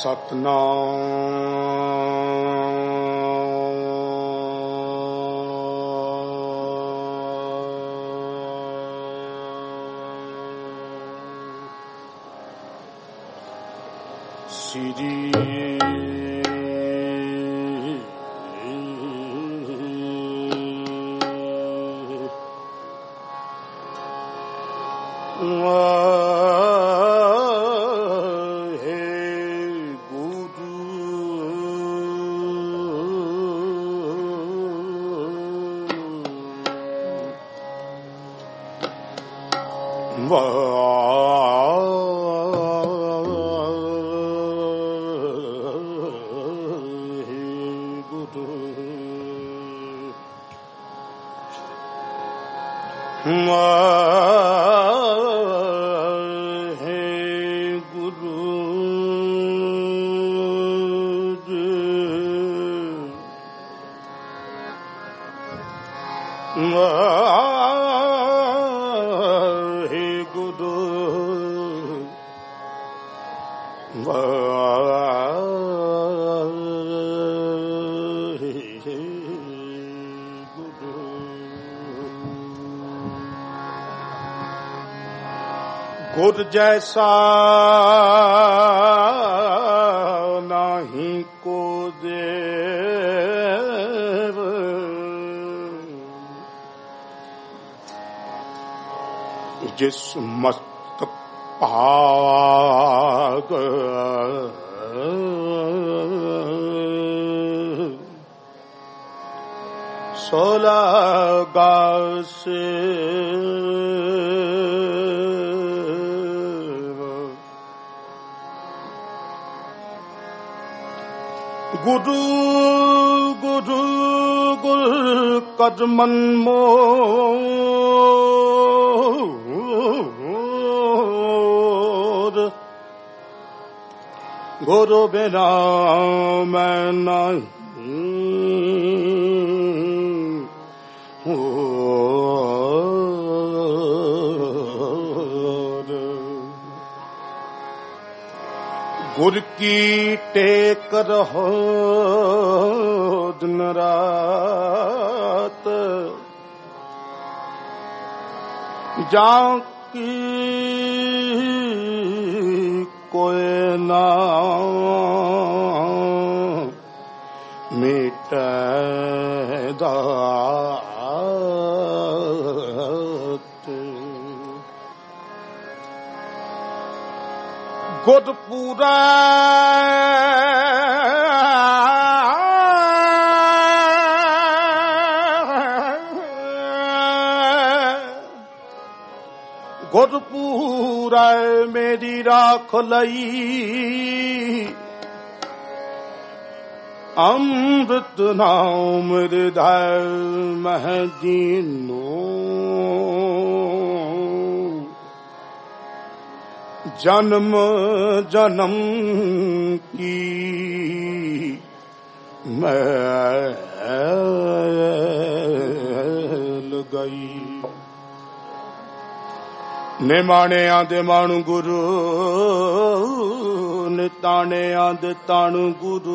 गुर जैसा नहीं को देव, जिस मस्त पाग सोलगा से गुरु गुरु गुर कदमन मोर, गुरु बिना मैं नहीं गुर की टेक रहो दिन रात, जाकी कोई ना मिटे दात। गुरपुरा गुरपुरा मेरी राख लई, अमृत नाम हृदय मह दीनो, जन्म जन्म की मैल गई। निमाणे आंदे मानु गुरु, निताने आंदे तानु गुरु,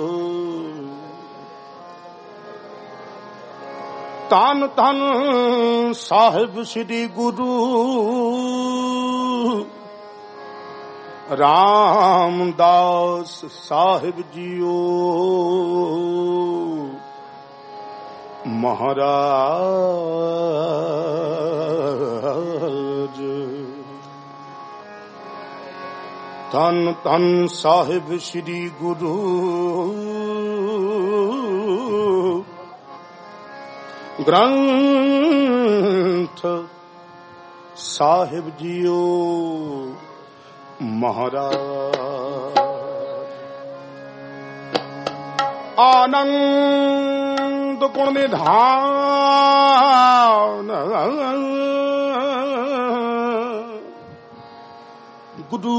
तन तन साहिब श्री गुरु रामदास साहिब जियो महाराज। तन तन साहिब श्री गुरु ग्रंथ साहिब जियो महाराज। आनंद गुण निधान गुरु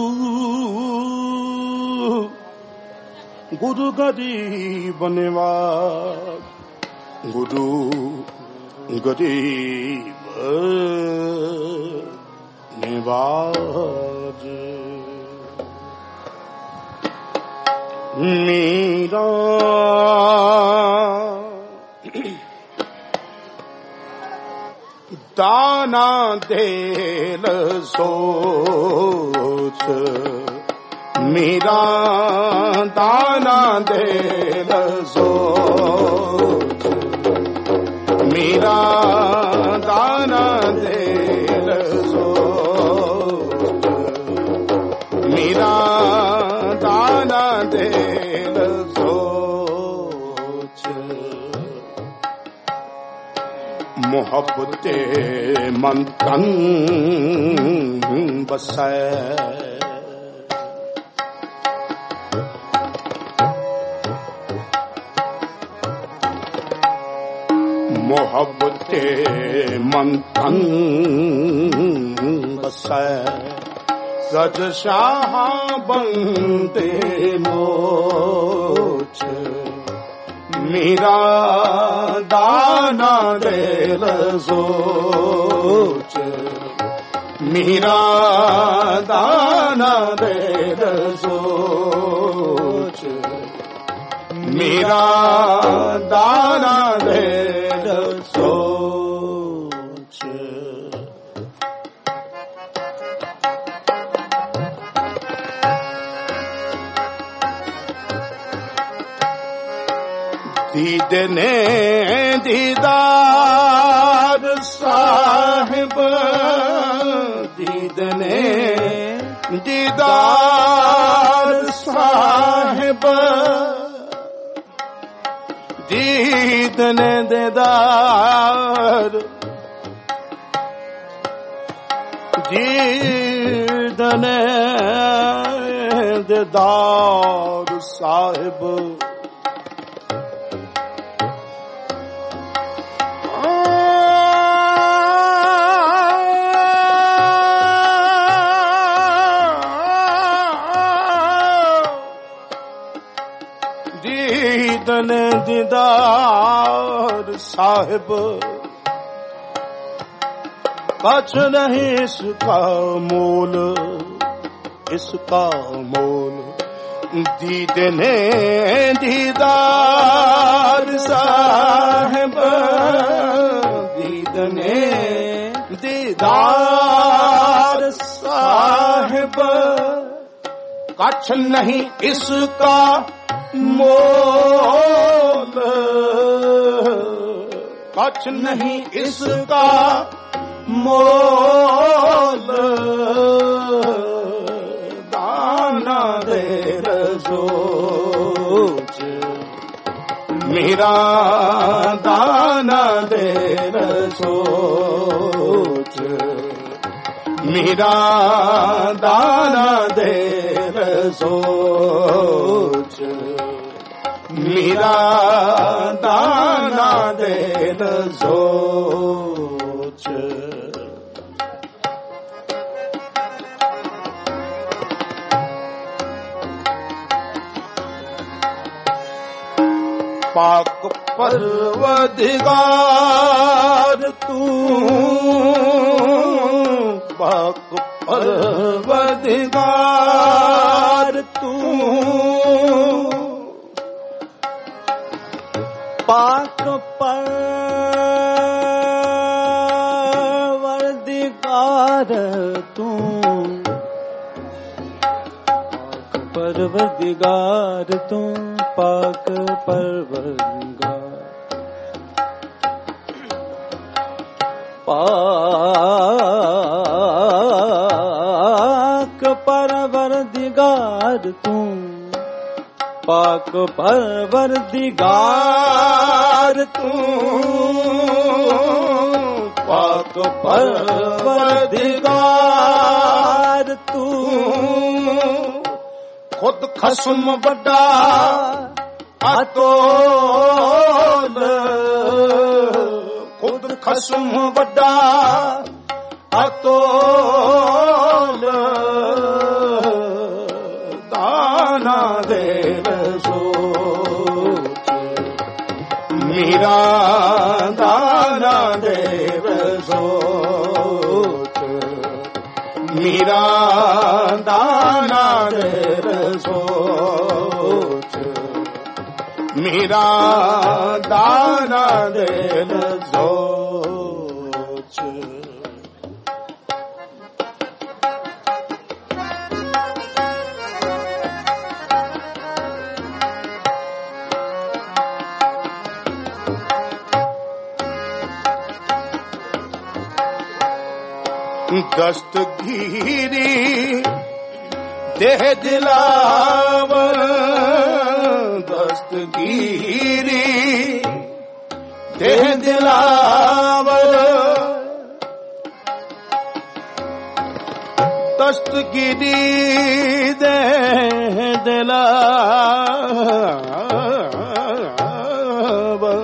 गुरु गरीब निवाज, गुरु गरीब निवाज। ਮੀਰਾ ਦਾਨਾ ਦੇਲ ਸੋਚ ਮੀਰਾ ਦਾਨਾ ਦੇਲ ਸੋਚ ਮੀਰਾ ਦਾਨਾ ਦੇਲ ਸੋਚ ਮੀਰਾ ਦਾਨਾ ਦੇਲ ਸੋਚ ਮੁਹੱਬਤੇ ਮਨ ਤਨ ਬਸੈ ਮੁਹੱਬਤੇ ਮਨ ਤਨ ਬਸੈ ਸਜ ਸ਼ਾਹ ਬੰਦੇ ਮੋਚ ਮੀਰਾ ਦਾਨਾ ਦੇਲ ਸੋਚ ਮੀਰਾ ਦਾਨਾ ਦੇਲ ਸੋਚ ਮੀਰਾ ਦਾਨਾ ਦੇਲ ਸੋਚ ਦੀਦਨੇ ਦੀਦਾਰ ਸਾਹਿਬ ਦੀਦਨੇ ਦੀਦਾਰ ਸਾਹਿਬ ਦੀਦਨੇ ਦੀਦਾਰ ਦੀਦਨੇ ਦੀਦਾਰ ਸਾਹਿਬ ਦੀਦਨੇ ਦੀਦਾਰ ਸਾਹਿਬ कछ नहीं इसका मोल इसका मोल दीदने दीदार साहिब दीदने दीदार साहिब कछ नहीं इसका मोल कछ नहीं इसका मोल दाना देर सोच मेरा दाना देर सोच मेरा दाना देर सोच मेरा दाना देर सोच पाक परवदिगार तू पाक परवदिगार तू पाक परवदिगार तू पाक परवदिगार तू पाक परवदिगार पाक परवदिगार तू पाक परवदिगार तू पाक परवदिगार तू खुद खसम बड़ा अतोल खुद खसम बड़ा अतोल दाना देर सोच मेरा दाना देर सोच मेरा दाना देर सोच मेरा दाना देन सोच। दस्तगीरी देह दिलावर, दस्तगीरी देह दिलावर, दस्तगीरी देह दिलावर,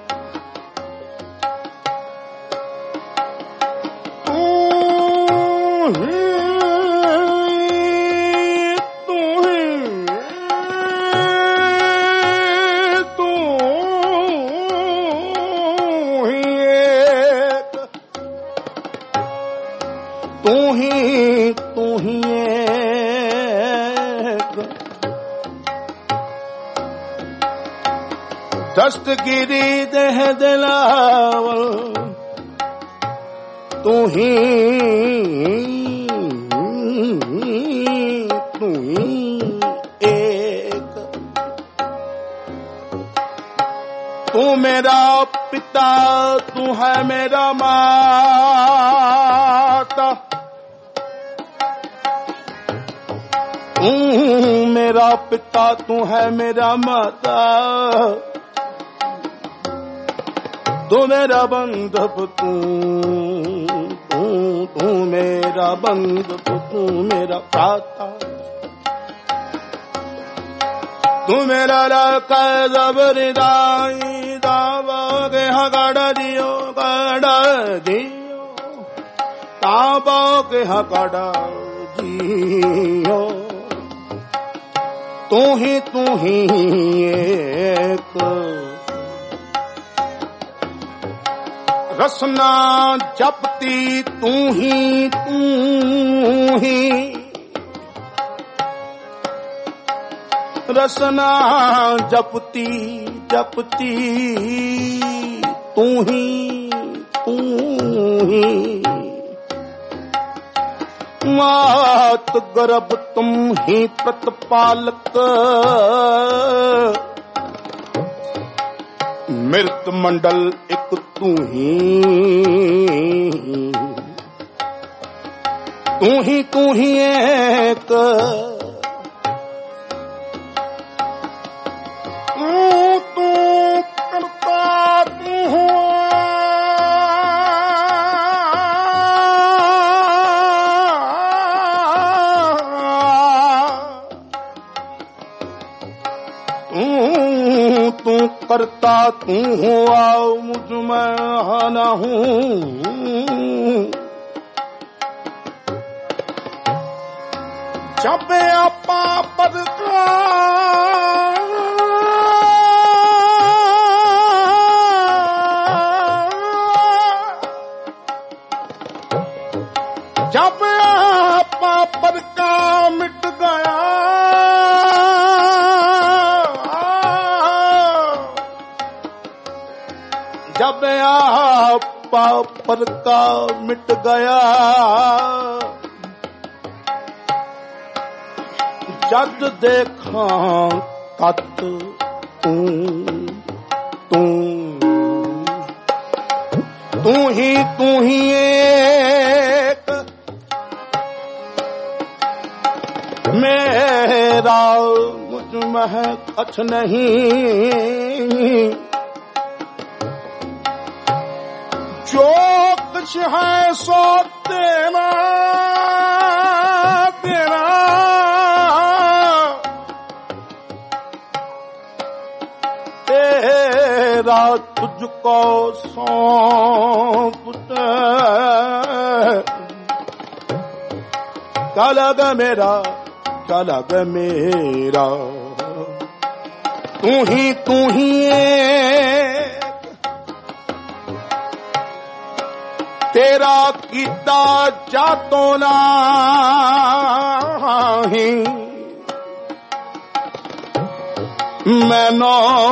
दस्तगीरी देह दिलावर, तू ही एक। तू मेरा पिता, तू है मेरा माता, तू मेरा पिता, तू है मेरा माता, तू मेरा बंधप, तू मेरा बंधप, तू मेरा प्राता, तू मेरा लड़का जबरदाई दावोगे हगड़ दियो ताबोगे हगड़ दियो। तू ही एक रसना जपती, तू ही रसना जपती तू ही मात गर्भ तुम ही प्रतिपालक, मृत मंडल एक तू ही एक। तू करता तू तू करता तू हुआ, मुझ में न हूँ। जब आपा पद का जब आपा पद का मिट गया, जब आपा पद का मिट गया, जद देखा तत तू ही एक। मेरा मुझ में कुछ नहीं, जो कुछ है सो तेरा तेरा तुझको सौंपते। क्या लगा मेरा तू ही एक। तेरा कीता जातो नाही, मैनो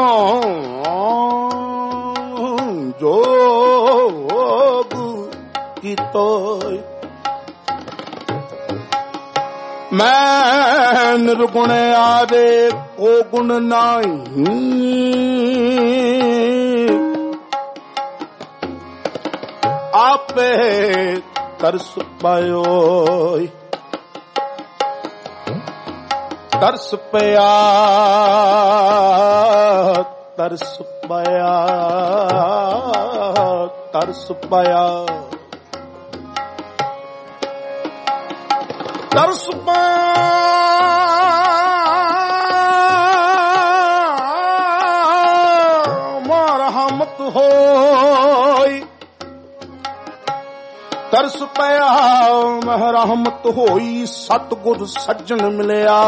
जोग की तो मैं निर्गुण आदे को गुण नहीं आपे तरस पायो तरस पया तरस पया तरस पया तरस रहमत होई तरस पया रहमत होई सतगुर सज्जन मिलिया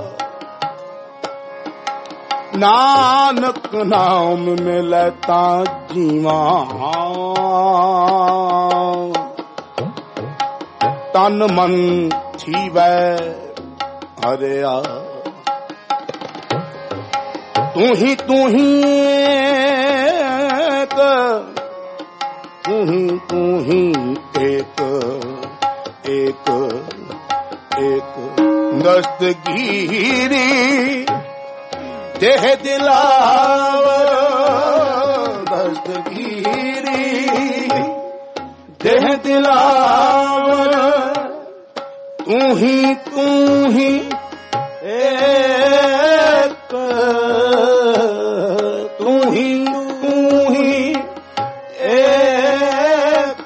नानक नाम मिले ता जीवा तन मन थीवै हरिया तू ही एक तू ही एक एक एक दस्तगीरी देह दिलावर दस्तगीरी देह दिलावर तू ही एक तू ही एक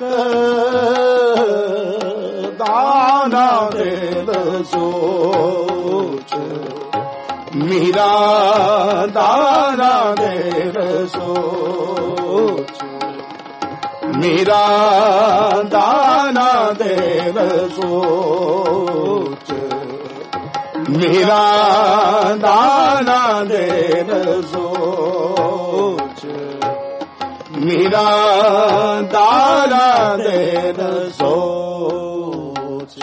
दाना दिल सोच मीरा दाना दिल सोच मीरा दाना दिल सोच मीरा दाना दिल सोच मीरा दाना दिल सोच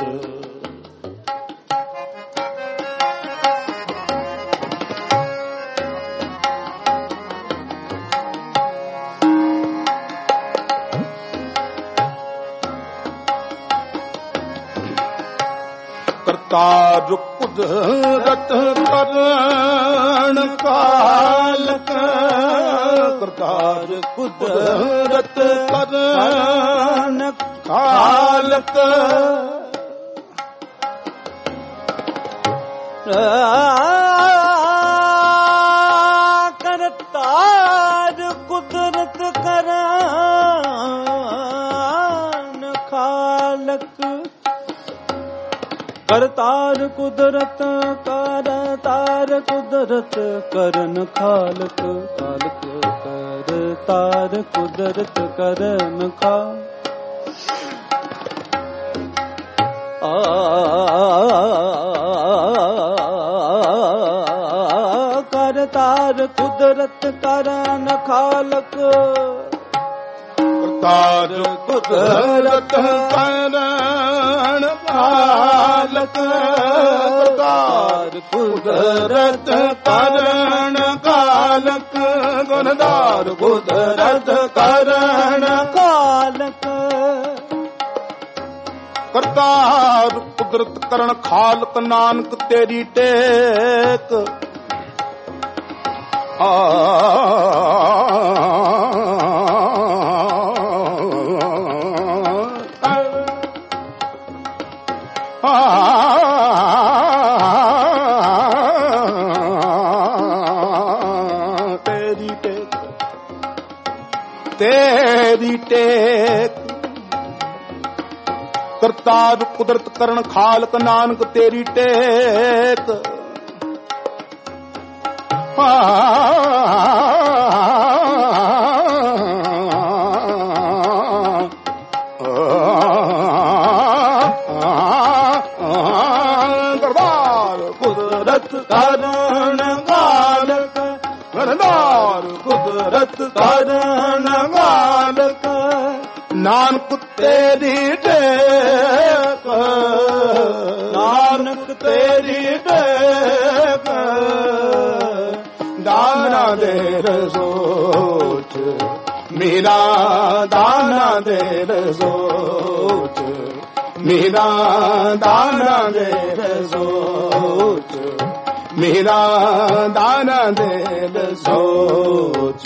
करतार कुदरत करण कालक करतार कुदरत करण कालक करतार कुदरत करण खालक करतार कुदरत करतार कुदरत करन खालक खालक करतार कुदरत करन खाल करतार कुदरत करन खालक करतार कुदरत करन खालक करतार कुदरत करन खालक करतार कुदरत करन खालक करतार कुदरत करन खालक नानक तेरी टेक तेरी टेक करतार कुदरत करन खालक नानक तेरी टेक करतार कुदरत करन खालक करतार कुदरत करन खालक नानक तेरी टेक नानक तेरी टेक ਮੇਰਾ ਦਾਨਾ ਦੇ ਸੋਚ, ਮੇਰਾ ਦਾਨਾ ਦੇ ਸੋਚ, ਮੇਰਾ ਦਾਨਾ ਦੇ ਸੋਚ।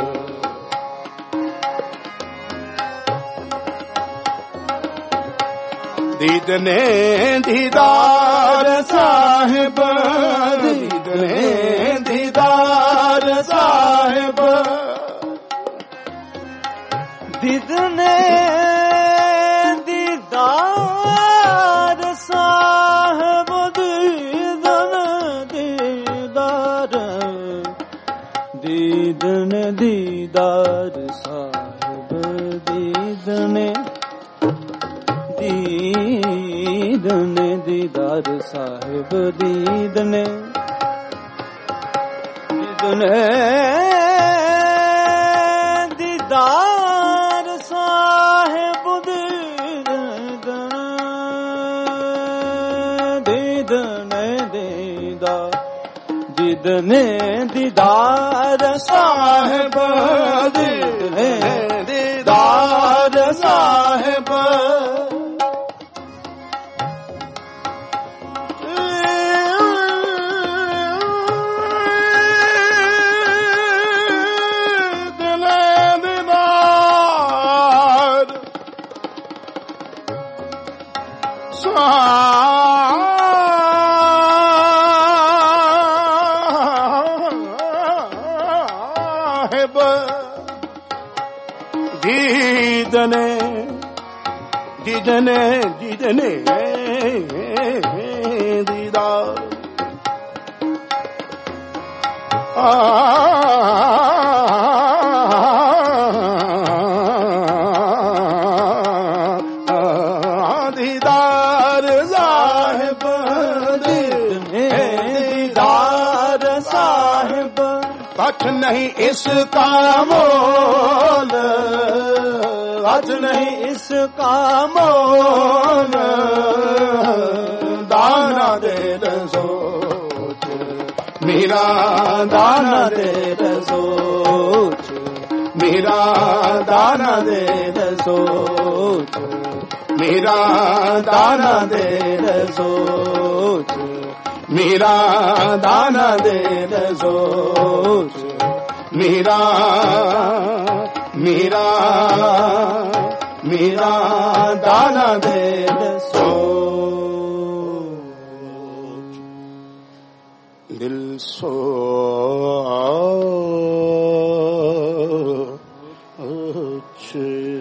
ਦੀਦਨੇ ਦੀਦਾਰ ਸਾਹਿਬ, ਦੀਦਨੇ ਦੀਦਾਰ ਸਾਹਿਬ, ਦੀਦਨੇ ਦੀਦਾਰ ਸਾਹਿਬ, ਦੀਦਨ ਦੀਦਾਰ, ਦੀਦਨ ਦੀਦਾਰ ਸਾਹਿਬ, ਦੀਦਨੇ ਦੀਦਨੇ ਦੀਦਾਰ ਸਾਹਿਬ, ਦੀਦਨੇ ਦੀਦਨੇ ਦੀਦਾਰ ਸਾਹਿਬ, ਦੀਦਨੇ ਦੀਦਾਰ, ਦੀਦਨੇ ਦੀਦਾਰ ਸਾਹਿਬ, ਦੀਦਨੇ ਦੀਦਾਰ ਸਾਹਿਬ। ਦੀਦਨੇ ਦੀਦਨੇ ਦੀਦਨੇ ਦੀਦਾਰ, ਦੀਦਾਰ ਸਾਹਿਬ, ਦੀਦਨੇ ਦੀਦਾਰ ਸਾਹਿਬ। ਕੱਠ ਨਹੀਂ ਇਸ ਕਾ ਮੋਲ, ਕੱਠ ਨਹੀਂ ਇਸ ਕਾ ਮੋਲ, ਦਾਨਾ ਦੇ ਸੋਚ, ਮੇਰਾ ਦਾਨਾ ਦੇ ਸੋਚ, ਮੇਰਾ ਦਾਨਾ ਦੇ ਸੋਚ, ਮੇਰਾ ਦਾਨਾ ਦੇ ਸੋਚ, ਮੇਰਾ ਦਾਨਾ ਦੇ ਸੋਚ, ਮੇਰਾ ਮੇਰਾ ਮੇਰਾ ਦਾਨਾ ਦੇ ਸੋਚ। ਦਿਲ ਸੋਚ,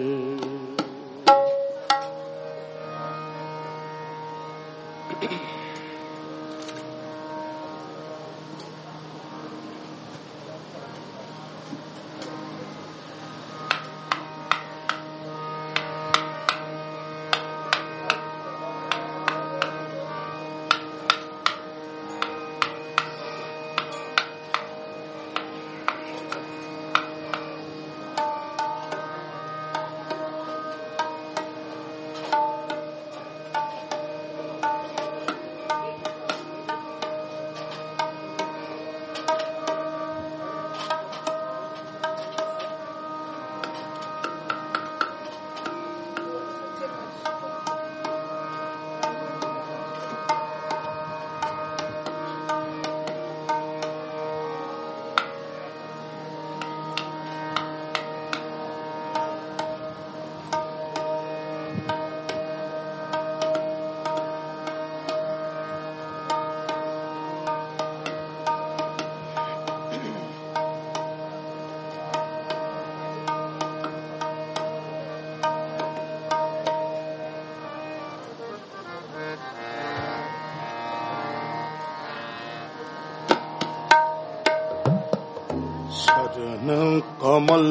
ਸਜਨ ਕਮਲ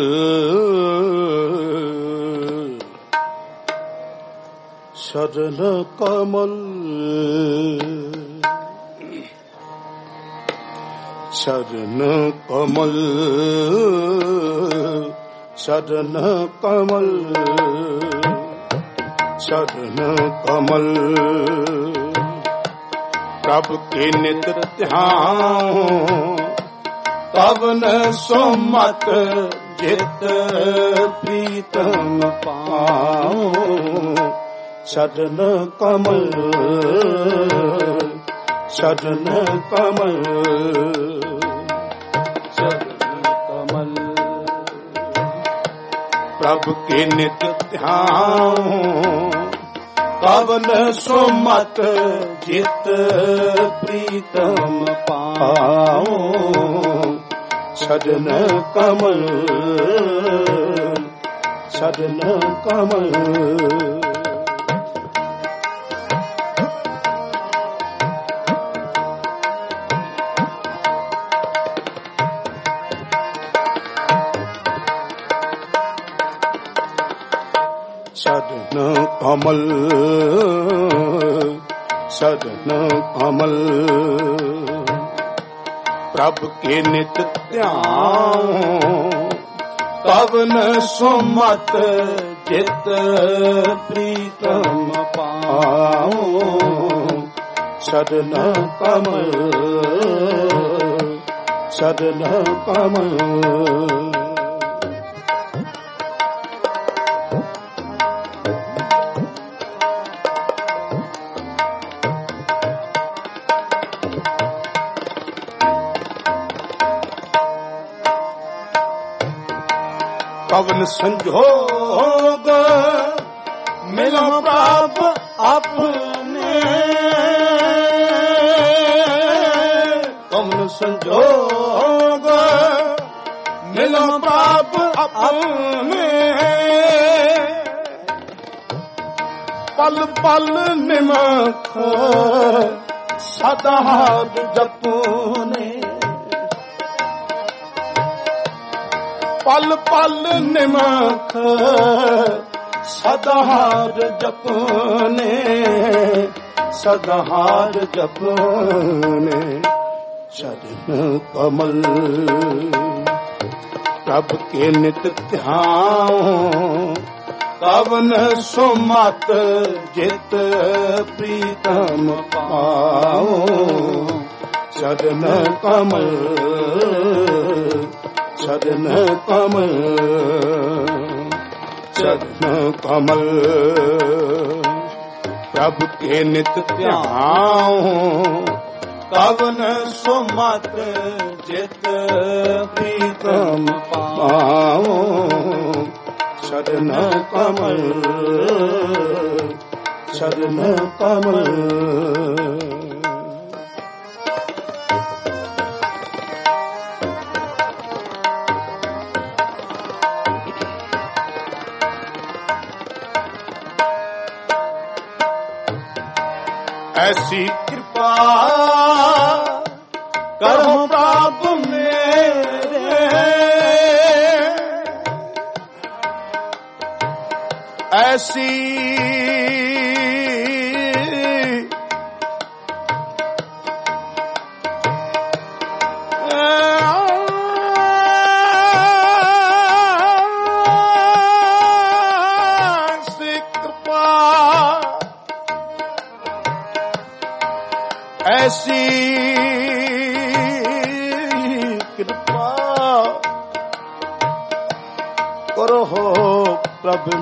ਸਜਨ ਕਮਲ ਸਜਨ ਕਮਲ ਸਜਨ ਕਮਲ ਸਜਨ ਕਮਲ ਪ੍ਰਭ ਕੇ ਨਿਤ ਧਿਆਨ ਪਵਨ ਸੁਮਤ ਜਿਤ ਪ੍ਰੀਤਮ ਪਾਉ। ਸਜਨ ਕਮਲ ਸਜਨ ਕਮਲ ਸਜਨ ਕਮਲ। ਪ੍ਰਭ ਕੇ ਨਿਤ ਧਿਆਨ ਕਵਨ ਸੁਮਤ ਜਿਤ ਪ੍ਰੀਤਮ ਪਾਉ। ਸਜਨ ਕਮਲ ਸਜਨ ਕਮਲ। ਸਜਨ ਕਮਲ ਸਜਨ ਕਮਲ। ਪ੍ਰਭ ਕੇ ਨਿਤ ਧਿਆਨ ਕਵਨ ਸੁਮਤ ਜਿਤ ਪ੍ਰੀਤਮ ਪਾਉ। ਸਜਨ ਕਮਲ ਸਜਨ ਕਮਲ। ਪਵਨ ਸੰਜੋਗ ਮਿਲੋ ਪ੍ਰਭ ਆਪਣੇ। ਪਵਨ ਸੰਜੋਗ ਮਿਲੋ ਪ੍ਰਭ ਆਪਣੇ। ਪਲ ਪਲ ਨਿਮਖ ਸਦਾ ਜਪਨੇ। ਪਲ ਪਲ ਨਿਮਖ ਸਦਾਹਾਰ ਜਪਨੇ। ਸਦਾਹਾਰ ਜਪਨੇ। ਸਜਨ ਕਮਲ ਪ੍ਰਭ ਕੇ ਨਿਤ ਧਿਆਨ ਕਵਨ ਸੁਮਤ ਜਿਤ ਪ੍ਰੀਤਮ ਪਾਉ। ਸਜਨ ਕਮਲ ਸਜਨ ਕਮਲ ਸਜਨ ਕਮਲ। ਪ੍ਰਭ ਕੇ ਨਿਤ ਧਿਆਨ ਕਵਨ ਸੁਮਤ ਜਿਤ ਪ੍ਰੀਤਮ ਪਾਉ। ਸਜਨ ਕਮਲ ਸਜਨ ਕਮਲ। ऐसी कृपा करो प्रभु मेरे। ऐसी ऐसी कृपा करो प्रभु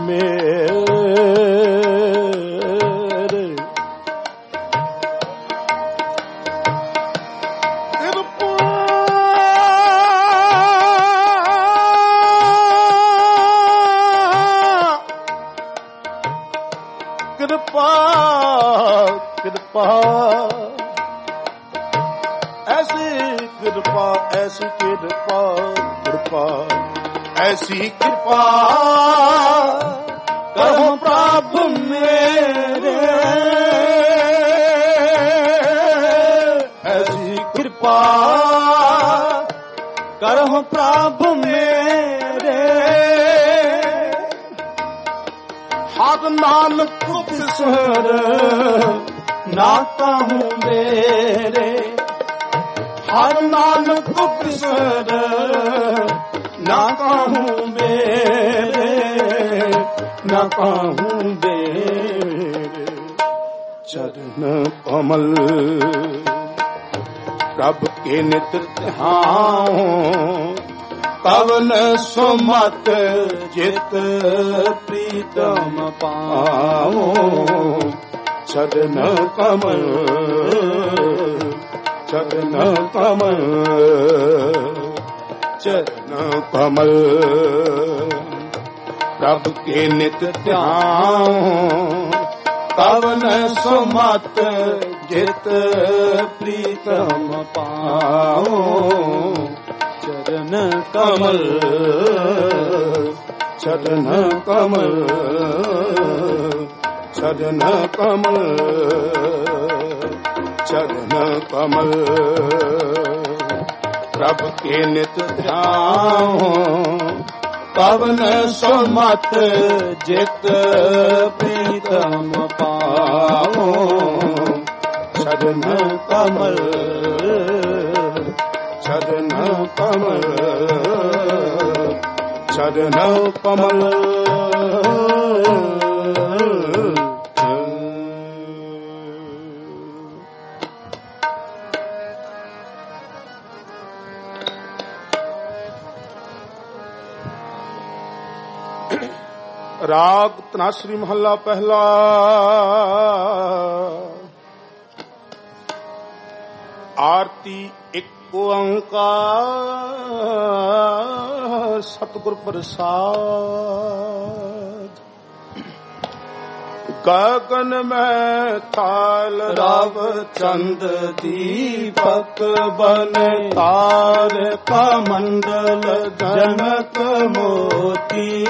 मेरे। कृपा कृपा ऐसी कृपा ऐसी कृपा कृपा ऐसी कृपा करो प्रभु मेरे। ऐसी कृपा करो प्रभु मेरे। हर नानक बिसर नाता हूँ मेरे। हर नानक बिसर ना कहूँ मेरे ना कहूँ मेरे। चरण कमल प्रभ के नित ध्यान ਕਵਨ ਸੁਮਤ ਜਿਤ ਪ੍ਰੀਤਮ ਪਾਉ ਚਰਨ ਕਮਲ ਚਰਨ ਕਮਲ ਚਰਨ ਕਮਲ ਪ੍ਰਭ ਕੇ ਨਿਤ ਧਿਆਨ ਕਵਨ ਸੁਮਤ ਜਿਤ ਪ੍ਰੀਤਮ ਪਾਉ ਚਰਨ ਕਮਲ ਚਰਨ ਕਮਲ ਚਰਨ ਕਮਲ ਚਰਨ ਕਮਲ ਪ੍ਰਭ ਕੇ ਨਿਤ ਧਿਆਨ ਕਵਨ ਸੁਮਤ ਜਿਤ ਪ੍ਰੀਤਮ ਪਾਉ ਚਰਨ ਕਮਲ ਚਰਨ ਕਮਲ ਚਰਨ ਕਮਲ ਰਾਗ ਤਨਾਸਰੀ ਮਹੱਲਾ ਪਹਿਲਾ। ਆਰਤੀ ਇੱਕ ਓੰਕਾਰ ਸਤਿਗੁਰ ਪ੍ਰਸਾਦ। ਗਗਨ ਮੈਂ ਤਾਲ ਰਵ ਚੰਦ ਦੀਪਕ ਬਨ ਤਾਰ ਕਾ ਮੰਡਲ ਜਨਕ ਮੋਤੀ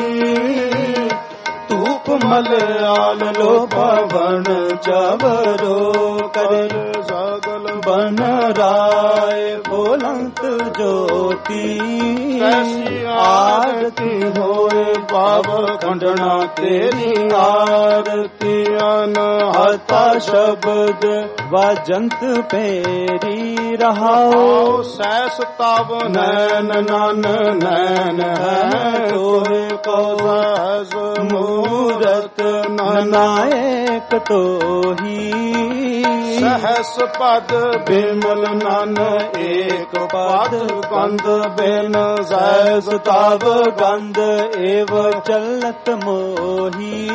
ਧੂਪ ਮਲਿਆਲ ਲੋ ਪਵਨ ਚਵਰੋ ਕਰ ਸਗਲ ਬਨ ਰਾਏ ਬੋਲੰਤ ਜੋਤੀ ਐਸੀ ਆਰਤੀ ਹੋਏ ਪਾਵ ਖੰਡਣਾ ਤੇਰੀ ਆਰਤੀ ਅਨਹਤਾ ਸ਼ਬਦ ਵਾਜੰਤ ਪੇਰੀ ਰਹਾਓ ਸੈਸ ਤਵ ਨੈਨ ਨਨ ਨੈਨ ਹੈ ਤੋਰੇ ਕੋ ਸਹਿਜ ਮੂਰਤ ਨਾਇਕ ਤੋਹੀ ਸਹਸ ਪਦ ਬਿਮਲ ਨਨ ਏਕ ਪਦ ਗੰਧ ਬਿਨ ਸਹਿਸ ਤਵ ਗੰਧ ਏਵ ਚਲਤ ਮੋਹੀ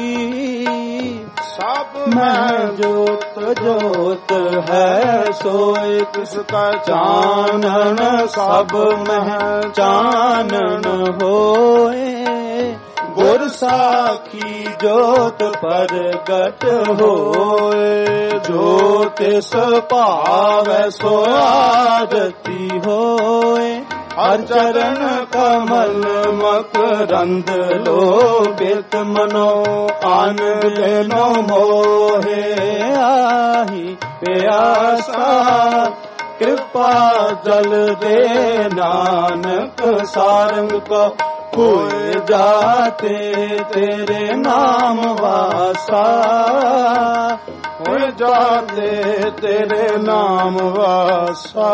ਸਭ ਮੈਂ ਜੋਤ ਜੋਤ ਹੈ ਸੋਇ ਕਿਸ ਕਾ ਚਾਨਣ ਸਭ ਮਹਿ ਚਾਨਣ ਹੋਏ ਗੁਰ ਸਾਖੀ ਜੋਤ ਪ੍ਰਗਟ ਹੋਏ ਜੋ ਤਿਸ ਭਾਵੈ ਸੋ ਆਰਤੀ ਹੋਏ ਹਰ ਚਰਨ ਕਮਲ ਮਕਰੰਦ ਲੋਭਿਤ ਮਨੋ ਆਨੰਦ ਲੈਨੋ ਮੋਹੇ ਆਹੀ ਪਿਆਸਾ ਕਿਰਪਾ ਜਲ ਦੇ ਨਾਨਕ ਸਾਰੰਗ ਕੋ ਹੋਏ ਜਾਤੇ ਤੇਰੇ ਨਾਮ ਵਾਸਾ ਹੋਏ ਜਾਤੇ ਤੇਰੇ ਨਾਮ ਵਾਸਾ।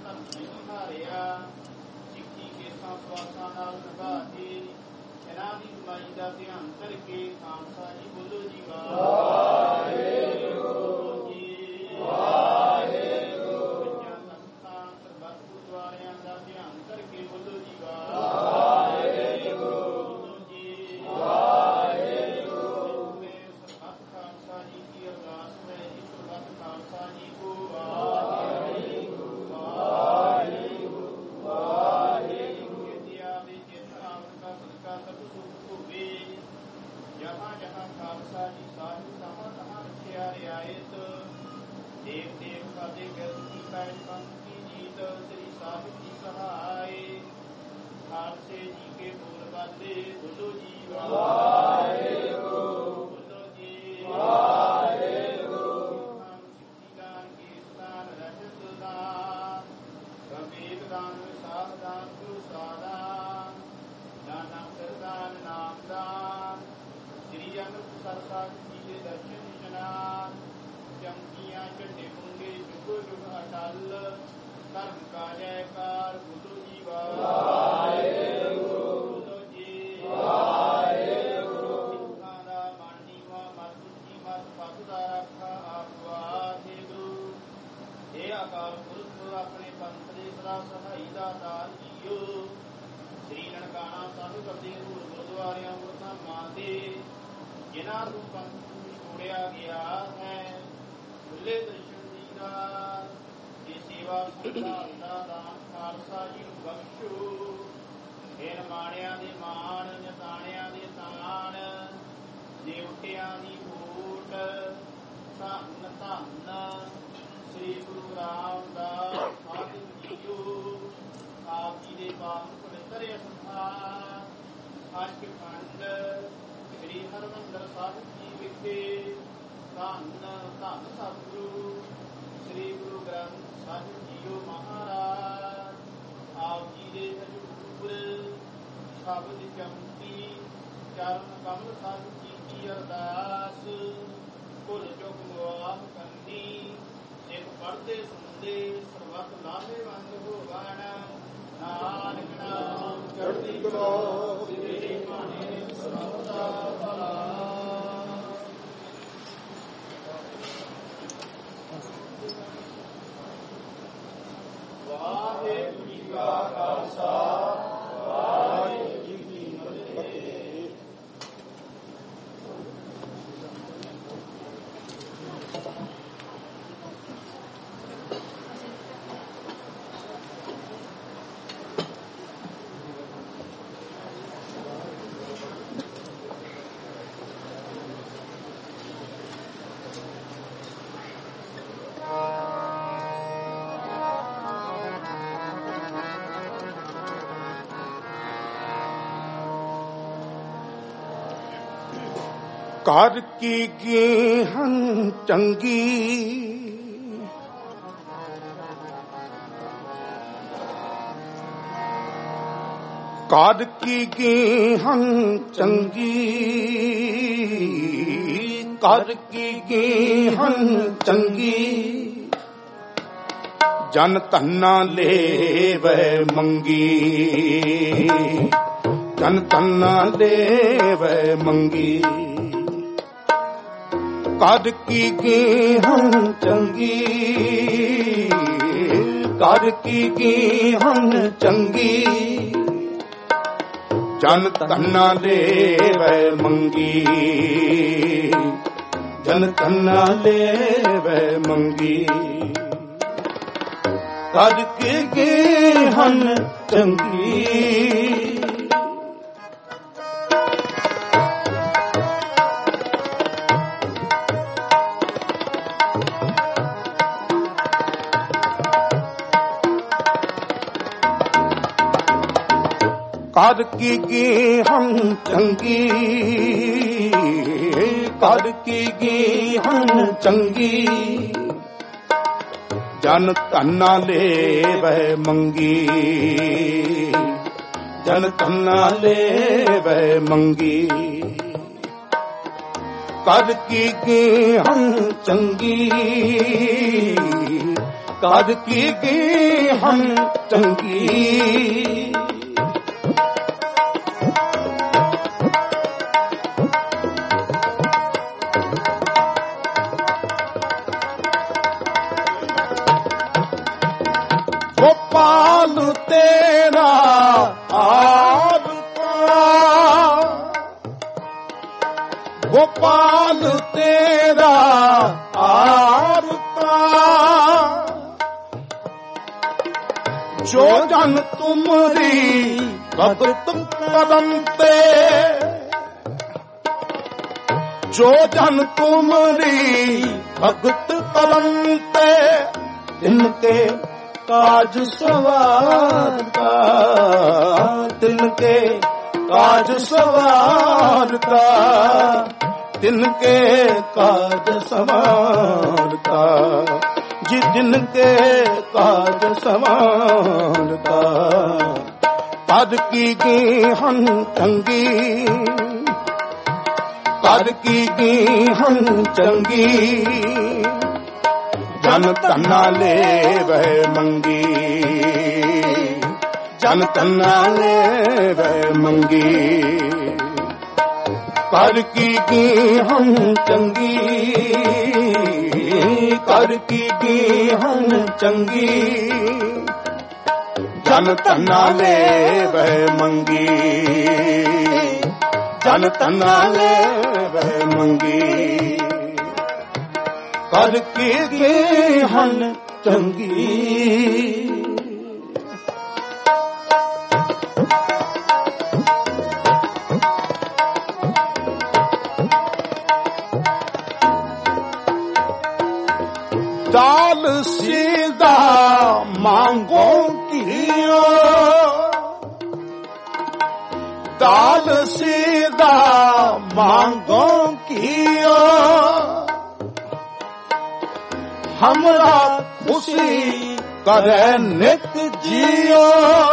ਕਰ ਕੀ ਗੇਹਨ ਚੰਗੀ ਕਰ ਕੀ ਗੇਹਨ ਚੰਗੀ ਕਰ ਕੀ ਗੇਹਨ ਚੰਗੀ ਜਨ ਧੰਨਾ ਲੇਵੈ ਮੰਗੀ ਜਨ ਧੰਨਾ ਲੇਵੈ ਮੰਗੀ ਕਰ ਕੀ ਗੇਹਨ ਚੰਗੀ ਕਰ ਕੀ ਗੇਹਨ ਚੰਗੀ ਜਨ ਧੰਨਾ ਲੇਵੈ ਮੰਗੀ ਜਨ ਧੰਨਾ ਲੇਵੈ ਮੰਗੀ ਕਰ ਕੀ ਗੇਹਨ ਚੰਗੀ ਕਰ ਕੀ ਗੇਹਨ ਚੰਗੀ ਕਰ ਕੀ ਗੇਹਨ ਚੰਗੀ ਜਨ ਧੰਨਾ ਲੇਵੈ ਮੰਗੀ ਜਨ ਧੰਨਾ ਲੇਵੈ ਮੰਗੀ ਕਰ ਕੀ ਗੇਹਨ ਚੰਗੀ ਕਰ ਕੀ ਹਨ ਚੰਗੀ। ਗੋਪਾਲ ਤੇਰਾ ਆਵਤਾ, ਗੋਪਾਲ ਤੇਰਾ ਆਵਤਾ, ਜੋ ਜਨ ਤੁਮਰੀ ਭਗਤ ਕਦਮ ਤੇ, ਜੋ ਜਨ ਤੁਮਰੀ ਭਗਤ ਕਦਮ ਤੇ, ਤਿਨਕੇ काज सवारता, तिनके काज सवारता, तिनके काज सवारता, जी तिनके काज सवारता। पद की हन चंगी, पद की हन चंगी, जन तना ले वह मंगी, जन तना ले वह मंगी। कर की हम चंगी, कर की हम चंगी, जन तना ले वह मंगी, जन तना ले वह मंगी। कर के हन चंगी, दाल सीधा मांगो कियो, दाल सीधा मांगो कियो, हमरा खुशी करे नित जियो,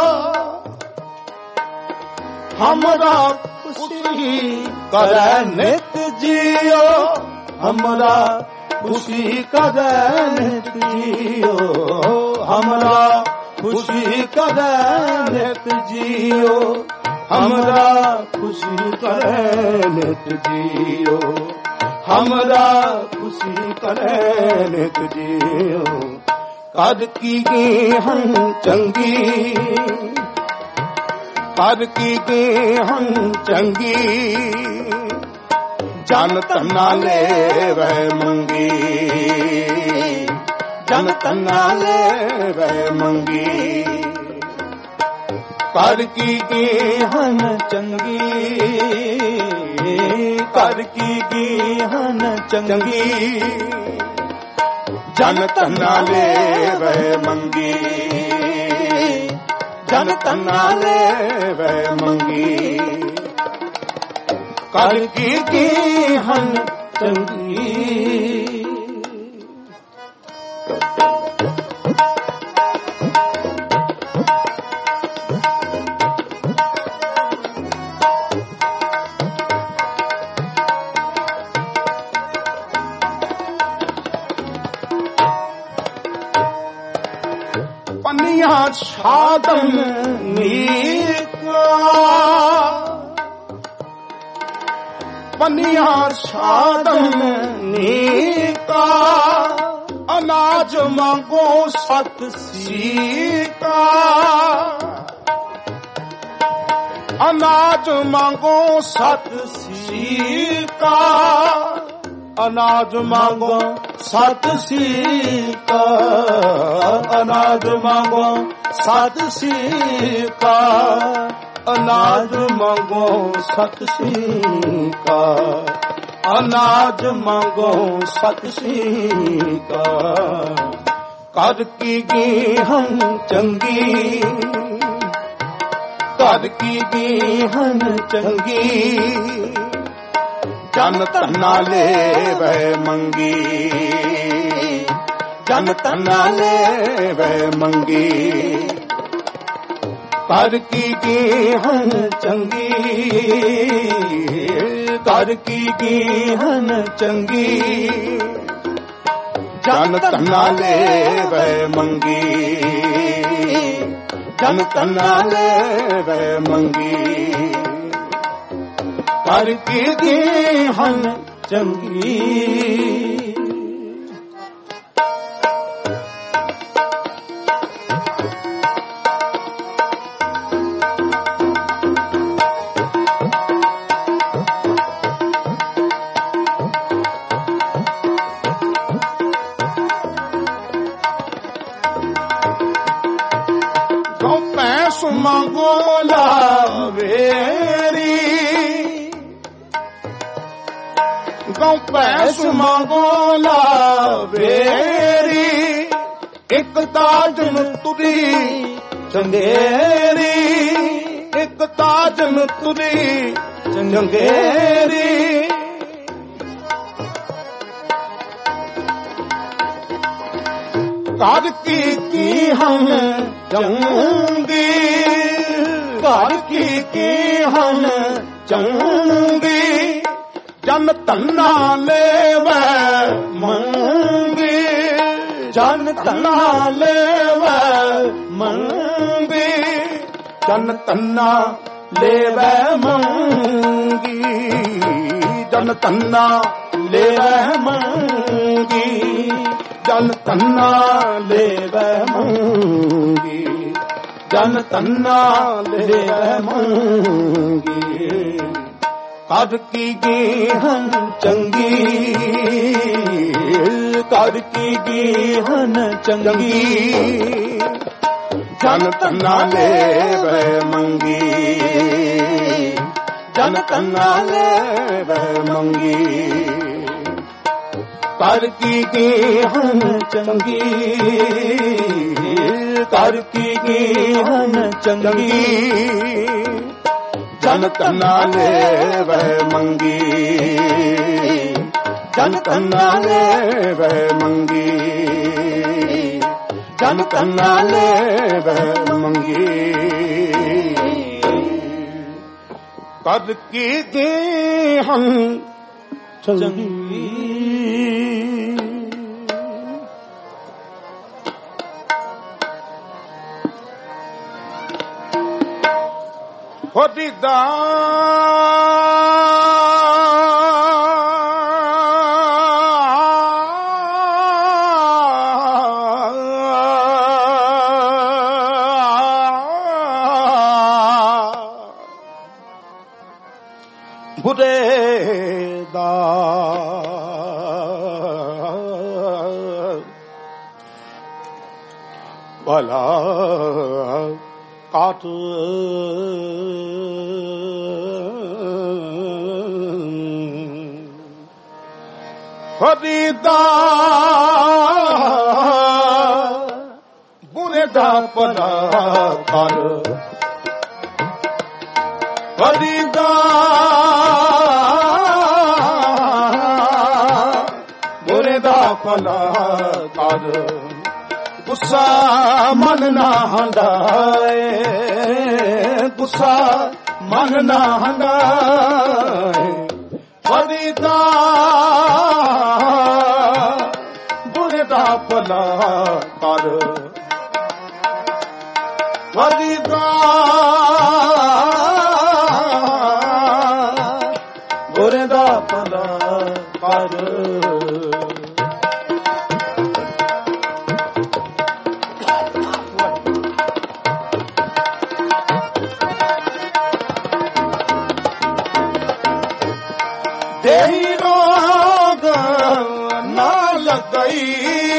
हमरा खुशी करे नित जियो, हमरा खुशी करे नित जियो, हमरा खुशी करे नित जियो, हमरा खुशी करे नित जियो, हमरा खुशी करे नित जियो। कद की हम चंगी, कद की हम चंगी, जन तना ले वह मंगी, जन तना ले वह मंगी। कर की हम चंगी, कर की हन चंगी, जन तना ले वह मंगी, जन तना ले वह मंगी। कर की हन चंगी, पनिया छादन नीका, पनिया छादन नीका, अनाज मांगो सत सीका, अनाज मांगो सत सीका, अनाज मांगो सत सीका, अनाज मांगो सत सीका, अनाज मांगो सत सीका, अनाज मांगो सत सीका। कर की हम चंगी, कर की हम चंगी, जन तना ले वह मंगी, जन तना ले वह मंगी। कर की हन चंगी, कर की हन चंगी, ਜਨ ਧਨਾ ਲੈਵੈ ਮੰਗੀ, ਜਨ ਧਨਾ ਲੈਵੈ ਮੰਗੀ। ਕਰ ਕੀ ਹਨ ਚੰਗੀ, ਮੰਗੋ ਲਾਵੇਰੀ, ਗਉ ਪੈਸ ਮੰਗੋ ਲਾਵੇਰੀ। ਇੱਕ ਤਾਜਨ ਤੁਰੀ ਚੰਗੇਰੀ, ਇੱਕ ਤਾਜਨ ਤੁਰੀ ਚੰਗੇਰੀ। ਕਰ ਕੀ ਹਨ ਚੰਗੀ, ਕਰ ਕੀ ਹਨ ਚੰਗੀ। ਜਨ ਧਨਾ ਲੈਵੈ ਮੰਗੀ, ਜਨ ਧਨਾ ਲੈਵੈ ਮੰਗੀ। ਜਨ ਧਨਾ ਲੈਵੈ ਮੰਗੀ, ਜਨ ਧਨਾ ਲੈਵੈ ਮੰਗੀ। ਜਨ ਧਨਾ ਲੈਵੈ ਮੰਗੀ, ਜਨ ਧਨਾ ਲੈਵੈ ਮੰਗੀ। ਕਰ ਕੀ ਹਨ ਚੰਗੀ, ਕਰ ਕੀ ਹਨ ਚੰਗੀ। ਜਨ ਧਨਾ ਲੈਵੈ ਮੰਗੀ, ਜਨ ਧਨਾ ਲੈਵੈ ਮੰਗੀ। ਕਰ ਕੀ ਹਨ ਚੰਗੀ, ਕਰ ਕੀ ਹਨ ਚੰਗੀ। ਜਨ ਧਨਾ ਲੈਵੈ ਮੰਗੀ, ਜਨ ਧਨਾ ਲੈਵੈ ਮੰਗੀ। ਜਨ ਧਨਾ ਲੈਵੈ ਮੰਗੀ। ਕਰ ਕੀ ਹਨ ਚੰਗੀ। ਹੋਦੀਦਾ ਬੁਰੇ ਦਾ ਭਲਾ ਕਾਟ ਹੋਦੀਦਾ ਬੁਰੇ ਦਾ ਭਲਾ ਕਰ। ਹੋਦੀਦਾ ਬੁਰੇ ਦਾ ਭਲਾ ਕਰ। ਗੁੱਸਾ ਮਨ ਨਾ ਹੰਡਾਏ, ਗੁੱਸਾ ਮਨ ਨਾ ਹੰਡਾਏ। ਹੋਦੀਦਾ ਬੁਰੇ ਦਾ ਭਲਾ ਕਰ। ਹੋਦੀਦਾ ਬੁਰੇ ਦਾ ਭਲਾ ਕਰ। ਦੇਹੀ ਰੋਗ ਨਾ ਲੱਗਈ,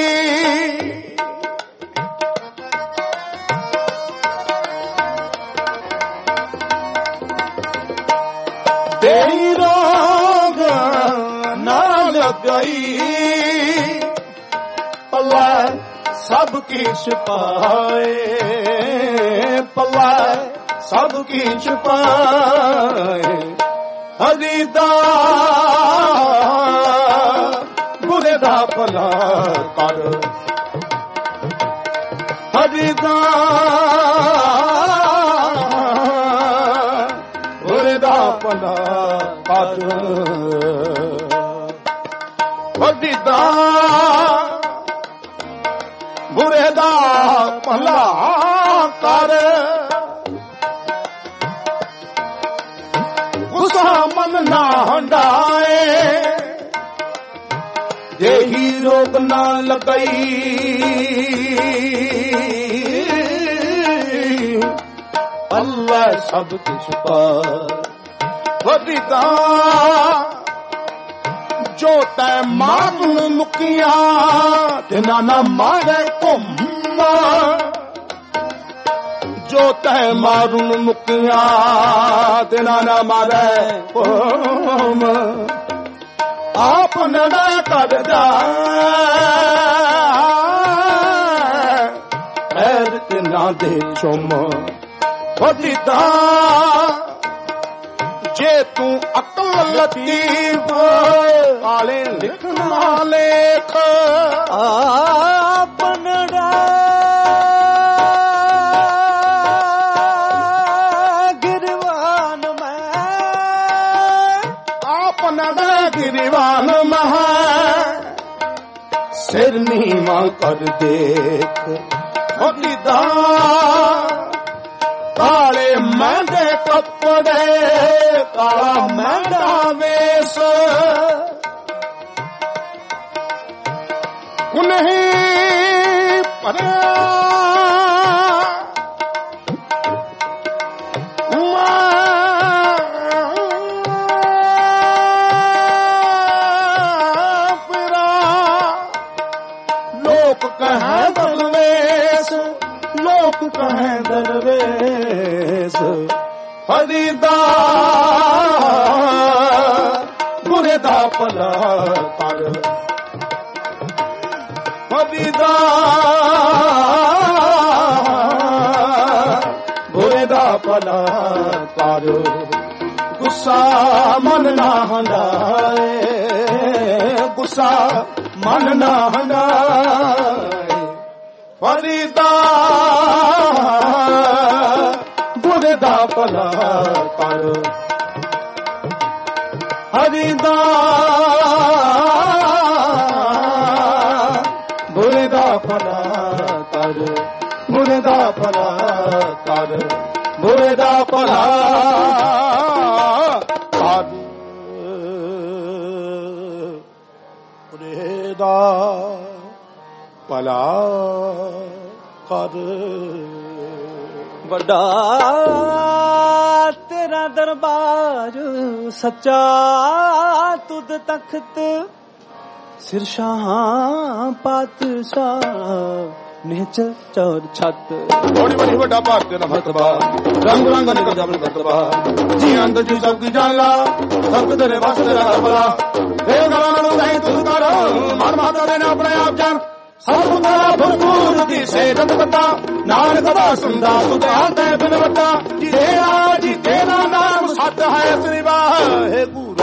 ਦੇਹੀ ਰੋਗ ਨਾ ਲੱਗਈ। ਪੱਲਾ ਸਭ ਕੀ ਛੁਪਾਏ, ਪੱਲਾ ਸਭ ਕੀ ਛੁਪਾਏ। ਹੋਦੀਦਾ ਬੁਰੇ ਦਾ ਭਲਾ ਕਰ। ਹੋਦੀਦਾ ਬੁਰੇ ਦਾ ਭਲਾ ਕਰ। ਹੋਦੀਦਾ ਕਰ ਗੁੱਸਾ ਮਨ ਨਾ ਹੰਡਾਏ ਦੇਹੀ ਰੋਗ ਨਾ ਲਗਈ ਅੱਲਾ ਸਭ ਕੁਛ ਪਾਰ ਵਧੀਦਾ ਜੋ ਤੈ ਮਾਰਨ ਮੁਕੀਆਂ ਤੇ ਨਾ ਮਾਰੇ ਘੁੰਮ ਜੋ ਤੈ ਮਾਰਨ ਮੁਕੀਆਂ ਤੇ ਨਾ ਮਾਰੇ ਘੁੰਮ ਆਪ ਨੜਾ ਕਰ ਜਾ ਐਰ ਤੇ ਨਾ ਦੇ ਚੁੰਮ ਵਧੀਦਾ ਜੇ ਤੂੰ ਅਕਲ ਲਤੀਫ ਆਲੇ ਲਿਖਣਾ ਲੇਖ ਆਪਨੜਾ ਗਿਰਵਾਨ ਮੈਂ ਆਪਨੜਾ ਗਿਰਵਾਨ ਮਹਾ ਸਿਰ ਨੀਵਾਂ ਕਰ ਦੇਖ ਉਹਦੀਦਾ ਕਾਲੇ ਮਹਿੰਦੇ ਕੱਪੜੇ ਕਾਲਾ ਮਹਿੰਦਾ ਵੇਸ ਕੁਨਹੀ ਪਰਿਆ ਲੋਕ ਕਹੈ ਦਰਵੇਸ਼ ਲੋਕ ਕਹੈ ਦਰਵੇਸ਼ ਫਰੀਦਾ ਬੁਰੇ ਦਾ ਭਲਾ ਕਰ ਫਰੀਦਾ ਬੁਰੇ ਦਾ ਭਲਾ ਕਰ ਗੁੱਸਾ ਮਨ ਨਾ ਹੰਡਾਏ ਗੁੱਸਾ ਮਨ ਨਾ ਹੰਡਾਏ ਫਰੀਦਾ ਬੁਰੇ ਦਾ ਭਲਾ ਕਰ ਹਰੀਦਾ ਬੁਰੇ ਦਾ ਭਲਾ ਕਰ ਬੁਰੇ ਦਾ ਭਲਾ ਕਰ ਬੁਰੇ ਦਾ ਭਲਾ ਕਰ ਬੁਰੇ ਦਾ ਭਲਾ ਕਰ ਵੱਡਾ ਤੇਰਾ ਦਰਬਾਰ ਸੱਚਾ ਤੁਧ ਤਖਤ ਸਿਰ ਸ਼ਾਹਾਂ ਪਾਤਸ਼ਾਹ ਨਿਹਚਲ ਚੌਰ ਛੱਤ ਬੜੀ ਬੜੀ ਵੱਡਾ ਭਾਗ ਤੇਰਾ ਮਰਤਬਾ ਰੰਗ ਰੰਗ ਨਿਕਲ ਜਾਵਨ ਕਰਤਬਾ ਜੀ ਅੰਦਰ ਜੀ ਸਭ ਕੀ ਜਾਣ ਲਾ ਸਭ ਤੇਰੇ ਵਾਸਤੇ ਤੇਰਾ ਕਰਬਲਾ ਇਹ ਗਲਾਂ ਨੂੰ ਨਹੀਂ ਤੂੰ ਕਰ ਮਨ ਮਾਤਾ ਦੇ ਨਾ ਆਪਣੇ ਆਪ ਜਾਣ ਸਭ ਦਾ ਭਰਪੂਰ ਦੀ ਸੇਜਤ ਬਤਾ ਨਾਨਕ ਦਾ ਸੁੰਦਾ ਸੁਧਾਰ ਤੇ ਬਿਨਵਤਾ ਜੀ ਤੇਰਾ ਨਾਮ ਸਤ ਹੈ ਸ੍ਰੀ ਵਾਹਿਗੁਰੂ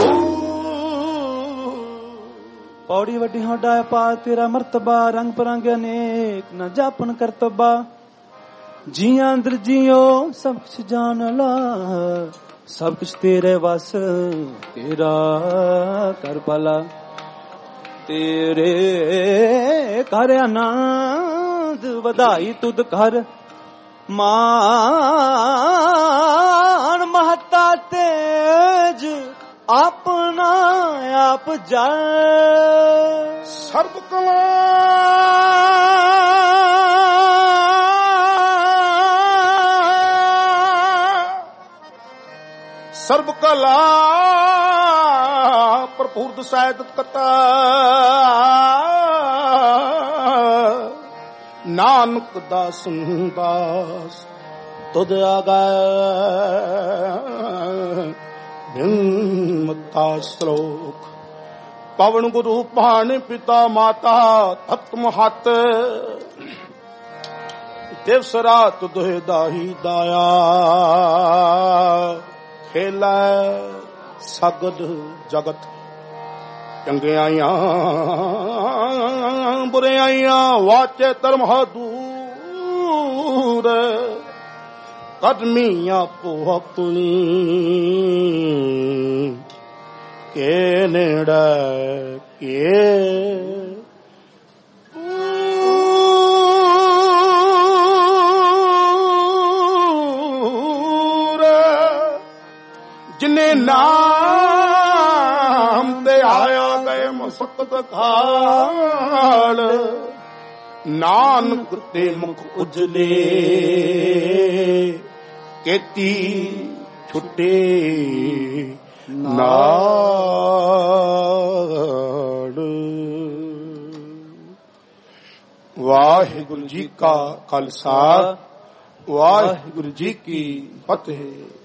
ਪੌੜੀ ਵੱਡੀ ਹੋਡਾ ਪਾ ਤੇਰਾ ਮਰਤਬਾ ਰੰਗ ਪਰੰਗ ਅਨੇਕ ਨ ਜਾਪਨ ਕਰਤਬਾ ਜੀਆਂ ਅੰਦਰ ਜੀਓ ਸਭ ਕੁਛ ਜਾਣ ਲਾ ਸਭ ਕੁਛ ਤੇਰੇ ਵਸ ਤੇਰਾ ਕਰ ਭਲਾ ਤੇਰੇ ਕਰ ਆਨੰਦ ਵਧਾਈ ਤੁਧ ਕਰ ਮਾਨ ਮਹਤਾ ਤੇਜ ਆਪਣਾ ਆਪ ਜਾਣ ਸਰਬ ਕਲਾ ਸਰਬ ਕਲਾ ਭਰਪੂਰ ਦਸੈਦ ਕਤਾ ਨਾਨਕ ਦਾ ਸੰਦਾਸ ਤੁਧ ਆਗੈ ਬਿਨਮਤਾ ਸ਼ਲੋਕ ਪਵਨ ਗੁਰੂ ਪਾਣ ਪਿਤਾ ਮਾਤਾ ਤਤ ਮਹਤ ਦਿਵਸ ਰਾਤ ਦੋਹਿ ਦਾਹੀ ਦਾਇਆ ਖੇਲੈ ਸਗਦ ਜਗਤ ਚੰਗਿਆਈਆਂ ਬੁਰਿਆਈਆਂ ਵਾਚੇ ਧਰਮ ਦੂਰ ਕਦਮੀਆਂ ਪੋ ਆਪਣੀ ਕੇ ਨੇੜੇ ਕੇ ਨਾਮ ਤੇ ਆਇਆ ਗਏ ਮਸਕਤ ਖਾਲ ਨਾਨਕ ਤੇ ਮੁਖ ਉਜਲੇ ਕੀਤੀ ਛੁੱਟੇ ਨਾੜ। ਵਾਹਿਗੁਰੂ ਜੀ ਕਾ ਖਾਲਸਾ, ਵਾਹਿਗੁਰੂ ਜੀ ਕੀ ਫਤਿਹ।